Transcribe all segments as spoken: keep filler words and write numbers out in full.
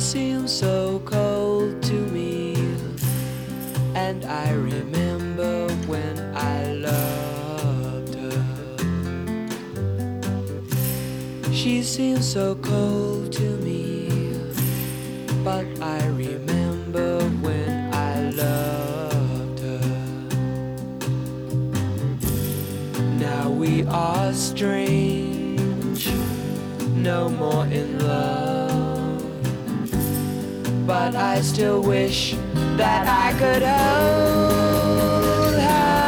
seems so cold to me, and I remember when I loved her. She seems so cold to me, but I remember when I loved her. Now we are strange, no more in love, but I still wish that I could hold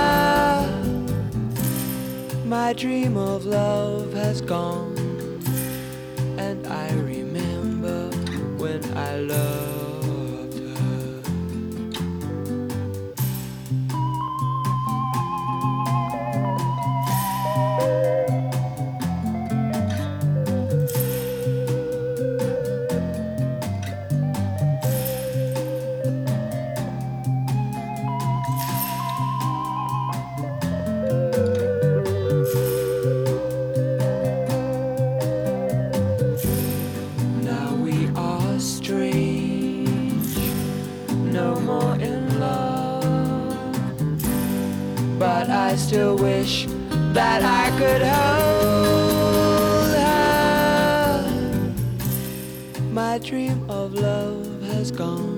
her. My dream of love has gone, and I remember when I loved her. Strange, no more in love, but I still wish that I could hold her. My dream of love has gone,